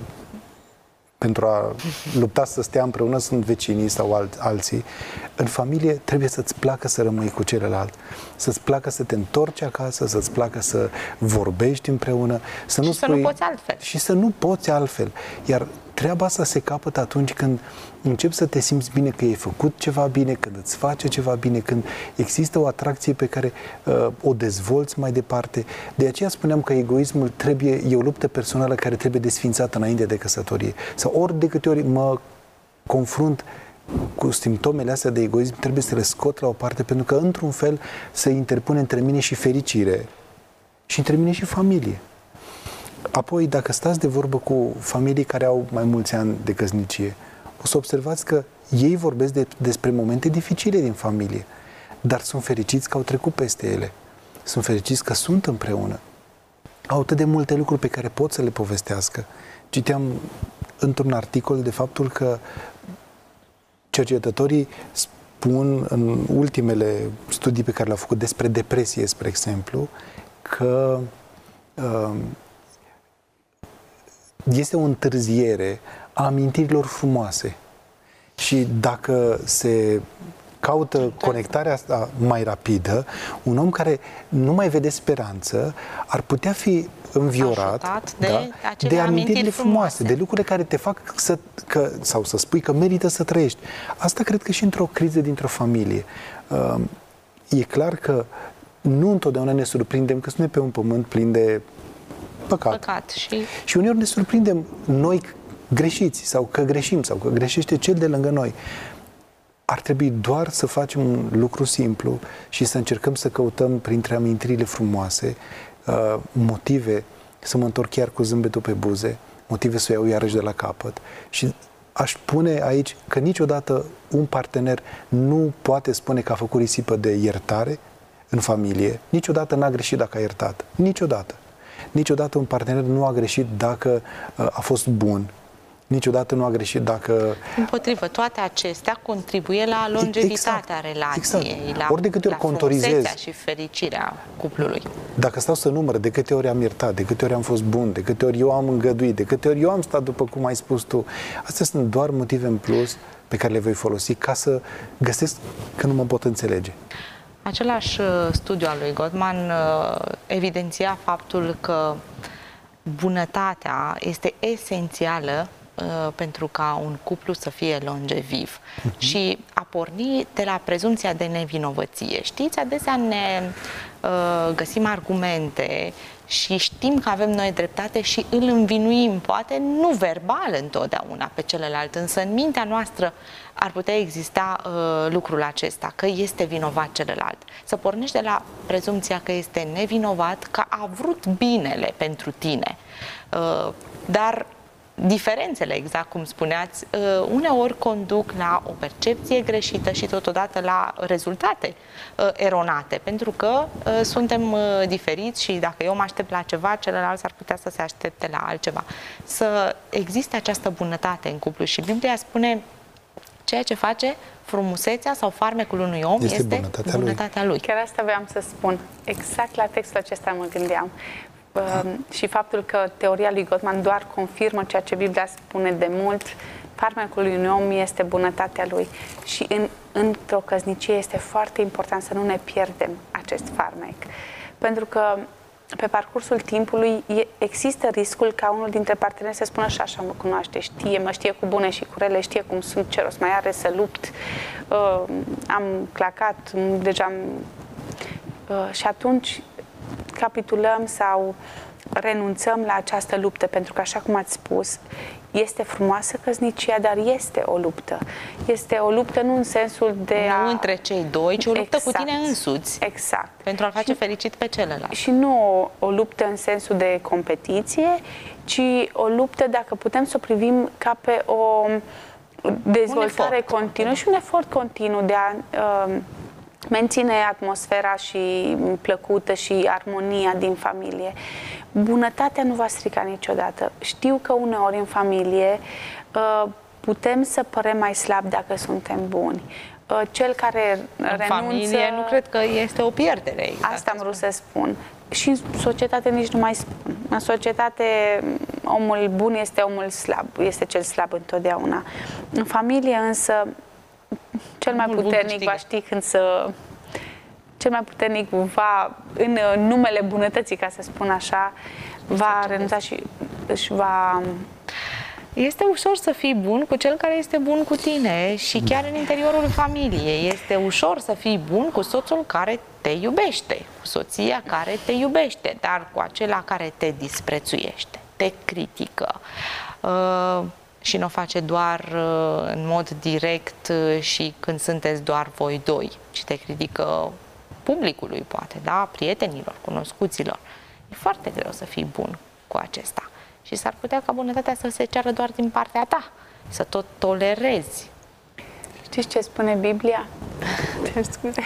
pentru a lupta să stea împreună sunt vecinii sau alt, alții, în familie trebuie să-ți placă să rămâi cu celălalt, să-ți placă să te întorci acasă, să-ți placă să vorbești împreună, să nu și spui, să nu poți altfel. Și să nu poți altfel. Iar treaba asta se capătă atunci când începi să te simți bine că ai făcut ceva bine, când îți face ceva bine, când există o atracție pe care uh, o dezvolți mai departe. De aceea spuneam că egoismul trebuie, e o luptă personală care trebuie desfințată înainte de căsătorie. Sau ori de câte ori mă confrunt cu simptomele astea de egoism, trebuie să le scot la o parte, pentru că într-un fel se interpune între mine și fericire și între mine și familie. Apoi, dacă stați de vorbă cu familii care au mai mulți ani de căsnicie, o să observați că ei vorbesc de, despre momente dificile din familie, dar sunt fericiți că au trecut peste ele. Sunt fericiți că sunt împreună. Au atât de multe lucruri pe care pot să le povestească. Citeam într-un articol de faptul că cercetătorii spun în ultimele studii pe care le-au făcut despre depresie, spre exemplu, că uh, este o întârziere a amintirilor frumoase. Și dacă se caută conectarea asta mai rapidă, un om care nu mai vede speranță ar putea fi înviorat de, da, de amintirile frumoase, de lucrurile care te fac să, că, sau să spui că merită să trăiești. Asta cred că și într-o criză dintr-o familie. Uh, e clar că nu întotdeauna ne surprindem că suntem pe un pământ plin de păcat. păcat și... și uneori ne surprindem noi greșiți sau că greșim sau că greșește cel de lângă noi. Ar trebui doar să facem un lucru simplu și să încercăm să căutăm printre amintirile frumoase uh, motive să mă întorc chiar cu zâmbetul pe buze, motive să o iau iarăși de la capăt. Și aș pune aici că niciodată un partener nu poate spune că a făcut risipă de iertare în familie, niciodată n-a greșit dacă a iertat. Niciodată. Niciodată un partener nu a greșit dacă uh, a fost bun. Niciodată nu a greșit dacă... Împotrivă, toate acestea contribuie la longevitatea exact, relației, exact. la, ori de câte ori la contorizezi și fericirea cuplului. Dacă stau să număr de câte ori am iertat, de câte ori am fost bun, de câte ori eu am îngăduit, de câte ori eu am stat după cum ai spus tu, astea sunt doar motive în plus pe care le voi folosi ca să găsesc că nu mă pot înțelege. Același studiu al lui Gottman evidenția faptul că bunătatea este esențială pentru ca un cuplu să fie longeviv. Uh-huh. Și a porni de la prezumția de nevinovăție. Știți, adesea ne uh, găsim argumente și știm că avem noi dreptate și îl învinuim, poate nu verbal întotdeauna pe celălalt, însă în mintea noastră ar putea exista uh, lucrul acesta, că este vinovat celălalt. Să pornești de la prezumția că este nevinovat, că a vrut binele pentru tine. Uh, dar diferențele, exact cum spuneați, uneori conduc la o percepție greșită și totodată la rezultate eronate, pentru că suntem diferiți și dacă eu mă aștept la ceva, celălalt ar putea să se aștepte la altceva. Să existe această bunătate în cuplu și Biblia spune ceea ce face frumusețea sau farmecul unui om este, este bunătatea, bunătatea lui. lui. Chiar asta aveam să spun. Exact la textul acesta mă gândeam. Uh, și faptul că teoria lui Gottman doar confirmă ceea ce Biblia spune de mult, farmecul unui om este bunătatea lui. Și în, într-o căsnicie este foarte important să nu ne pierdem acest farmec. Pentru că pe parcursul timpului există riscul ca unul dintre parteneri să spună și așa mă cunoaște, știe, mă știe cu bune și cu rele, știe cum sunt, ce rost mai are să lupt, uh, am clacat, deja am... Uh, și atunci capitulăm sau renunțăm la această luptă, pentru că, așa cum ați spus, este frumoasă căsnicia, dar este o luptă. Este o luptă nu în sensul de nu a... între cei doi, ci o luptă exact, cu tine însuți. Exact. Pentru a-l face și, fericit pe celălalt. Și nu o, o luptă în sensul de competiție, ci o luptă, dacă putem să o privim ca pe o dezvoltare continuă și un efort continuu de a... Uh, menține atmosfera și plăcută și armonia din familie. Bunătatea nu va strica niciodată. Știu că uneori în familie putem să părem mai slabi dacă suntem buni. Cel care în renunță... familie nu cred că este o pierdere. Exact. Asta am vrut să spun. Și în societate nici nu mai spun. În societate omul bun este omul slab, este cel slab întotdeauna. În familie însă cel mai puternic va ști când să... Cel mai puternic va, în numele bunătății, ca să spun așa, va renunța și își va... Este ușor să fii bun cu cel care este bun cu tine și chiar în interiorul familiei. Este ușor să fii bun cu soțul care te iubește, cu soția care te iubește, dar cu acela care te disprețuiește, te critică. Uh, și nu o face doar uh, în mod direct uh, și când sunteți doar voi doi, ci te critică publicului, poate, da? Prietenilor, cunoscuților. E foarte greu să fii bun cu acesta. Și s-ar putea ca bunătatea să se ceară doar din partea ta, să tot tolerezi. Știți ce spune Biblia? Te scuze.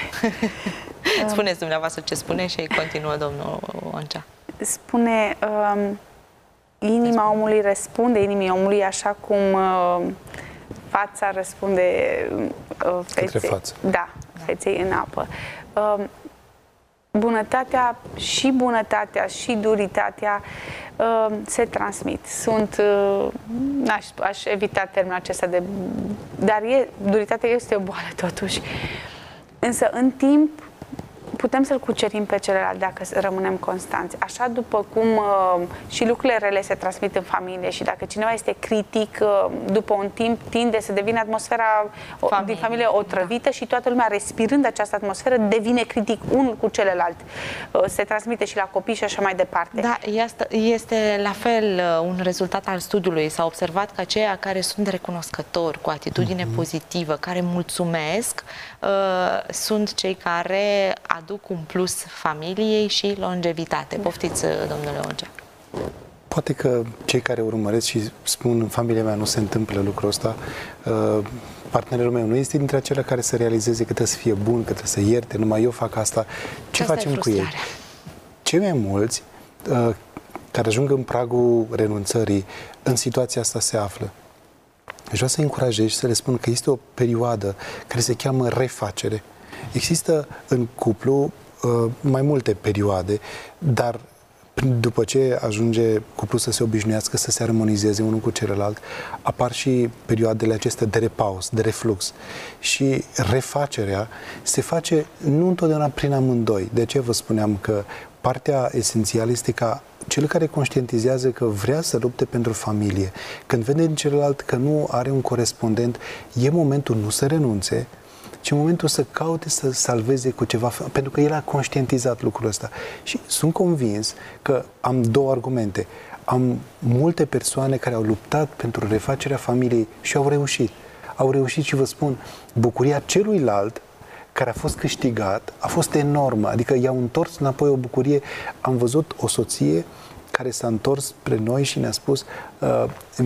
Spuneți dumneavoastră ce spune și continuă domnul Oncea. Spune, um, inima omului răspunde inimii omului așa cum uh, fața răspunde uh, feței. față. Da, feței în apă. Uh, bunătatea și bunătatea și duritatea uh, se transmit. Sunt, uh, aș, aș evita termenul acesta de... Dar e, duritatea este o boală totuși. Însă în timp putem să-l cucerim pe celălalt dacă rămânem constanți. Așa după cum uh, și lucrurile rele se transmit în familie și dacă cineva este critic, uh, după un timp tinde să devină atmosfera familie. din familie otrăvită, da. Și toată lumea respirând această atmosferă devine critic unul cu celălalt. Uh, se transmite și la copii și așa mai departe. Da, este, este la fel uh, un rezultat al studiului. S-a observat că aceia care sunt recunoscători, cu atitudine mm-hmm. pozitivă, care mulțumesc, uh, sunt cei care aduc un plus familiei și longevitate. Poftiți, domnule Oncea. Poate că cei care urmăresc și spun în familia mea nu se întâmplă lucrul ăsta, partenerul meu nu este dintre acelea care să realizeze că trebuie să fie bun, că trebuie să ierte, numai eu fac asta. Ce asta facem cu ei? Cei mai mulți care ajung în pragul renunțării, în situația asta se află. Aș vrea să încurajez și să le spun că este o perioadă care se cheamă refacere. Există în cuplu uh, mai multe perioade, dar după ce ajunge cuplul să se obișnuiască, să se armonizeze unul cu celălalt, apar și perioadele acestea de repaus, de reflux. Și refacerea se face nu întotdeauna prin amândoi. De ce vă spuneam că partea esențială este ca cel care conștientizează că vrea să lupte pentru familie, când vede în celălalt că nu are un corespondent, e momentul nu să renunțe, ci în momentul să caute să salveze cu ceva, pentru că el a conștientizat lucrul ăsta. Și sunt convins că am două argumente. Am multe persoane care au luptat pentru refacerea familiei și au reușit. Au reușit și vă spun, bucuria celuilalt care a fost câștigat a fost enormă. Adică i-au întors înapoi o bucurie. Am văzut o soție care s-a întors spre noi și ne-a spus uh,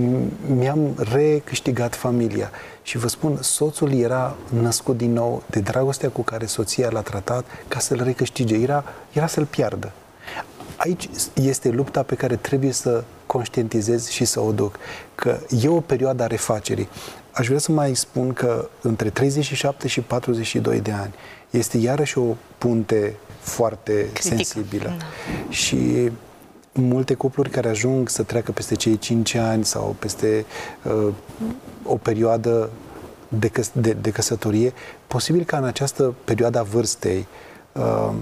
mi-am recâștigat familia. Și vă spun, soțul era născut din nou de dragostea cu care soția l-a tratat ca să-l recâștige. Era, era să-l piardă. Aici este lupta pe care trebuie să conștientizez și să o duc. Că e o perioadă a refacerii. Aș vrea să mai spun că între treizeci și șapte și patruzeci și doi de ani este iarăși o punte foarte Critic. sensibilă. Da. Și multe cupluri care ajung să treacă peste cei cinci ani sau peste uh, o perioadă de, căs- de, de căsătorie, posibil ca în această perioadă a vârstei, uh,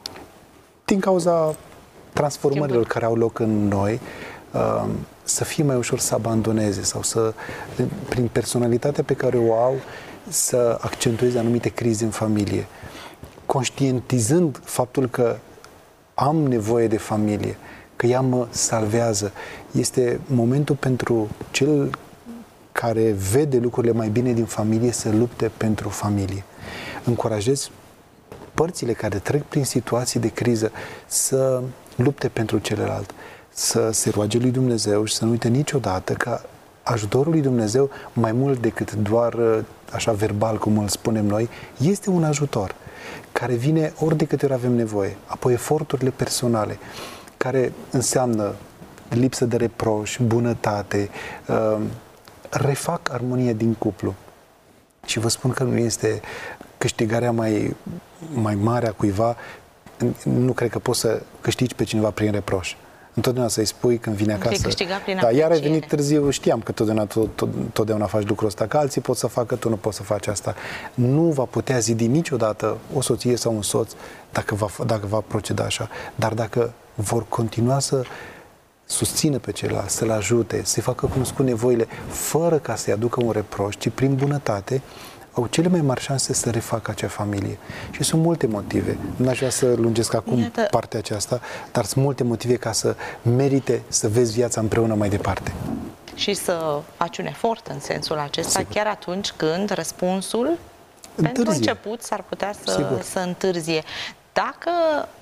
din cauza transformărilor care au loc în noi, uh, să fie mai ușor să abandoneze sau să, prin personalitatea pe care o au, să accentueze anumite crize în familie. Conștientizând faptul că am nevoie de familie, că ea mă salvează, este momentul pentru cel care vede lucrurile mai bine din familie să lupte pentru familie. Încurajez părțile care trec prin situații de criză să lupte pentru celălalt, să se roage lui Dumnezeu și să nu uite niciodată că ajutorul lui Dumnezeu, mai mult decât doar așa verbal, cum îl spunem noi, este un ajutor care vine ori de câte ori avem nevoie. Apoi eforturile personale, care înseamnă lipsă de reproș, bunătate, uh, refac armonia din cuplu. Și vă spun că nu este câștigarea mai, mai mare a cuiva, nu cred că poți să câștigi pe cineva prin reproș. Întotdeauna să-i spui când vine acasă. Da, iar ai venit târziu, știam că totdeauna, tot, tot, totdeauna faci lucrul ăsta, că alții pot să facă, tu nu poți să faci asta. Nu va putea zidi niciodată o soție sau un soț dacă va, dacă va proceda așa. Dar dacă vor continua să susțină pe celălalt, să-l ajute, să-i facă cum spun nevoile, fără ca să-i aducă un reproș, ci prin bunătate, au cele mai mari șanse să refacă acea familie. Și sunt multe motive. Nu aș vrea să lungesc acum Iată. partea aceasta, dar sunt multe motive ca să merite să vezi viața împreună mai departe. Și să faci un efort în sensul acesta, Sigur. chiar atunci când răspunsul întârzie. pentru început s-ar putea să, să întârzie. Dacă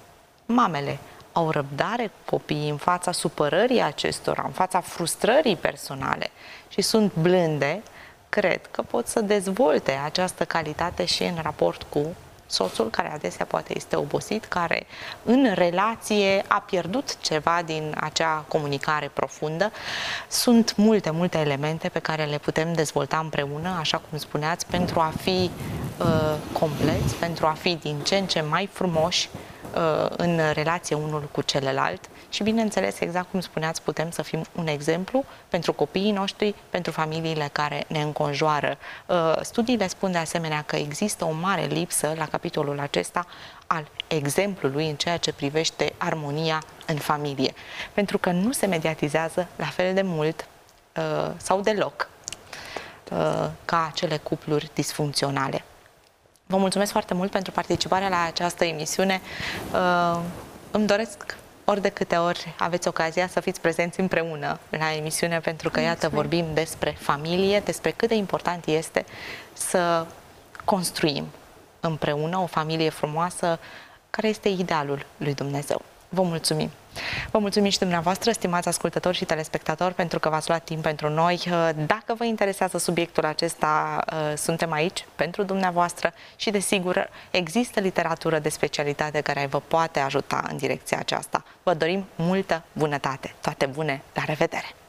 mamele au răbdare cu copiii în fața supărării acestora, în fața frustrării personale și sunt blânde, cred că pot să dezvolte această calitate și în raport cu soțul, care adesea poate este obosit, care în relație a pierdut ceva din acea comunicare profundă. Sunt multe, multe elemente pe care le putem dezvolta împreună, așa cum spuneați, pentru a fi uh, compleți, pentru a fi din ce în ce mai frumoși uh, în relație unul cu celălalt și, bineînțeles, exact cum spuneați, putem să fim un exemplu pentru copiii noștri, pentru familiile care ne înconjoară. Uh, studiile spun de asemenea că există o mare lipsă la capitolul acesta al exemplului în ceea ce privește armonia în familie, pentru că nu se mediatizează la fel de mult uh, sau deloc uh, ca acele cupluri disfuncționale. Vă mulțumesc foarte mult pentru participarea la această emisiune. Uh, îmi doresc ori de câte ori aveți ocazia să fiți prezenți împreună la emisiune, pentru că, iată, vorbim despre familie, despre cât de important este să construim împreună o familie frumoasă, care este idealul lui Dumnezeu. Vă mulțumim! Vă mulțumim și dumneavoastră, stimați ascultători și telespectatori, pentru că v-ați luat timp pentru noi. Dacă vă interesează subiectul acesta, suntem aici pentru dumneavoastră și, desigur, există literatură de specialitate care vă poate ajuta în direcția aceasta. Vă dorim multă bunătate! Toate bune! La revedere!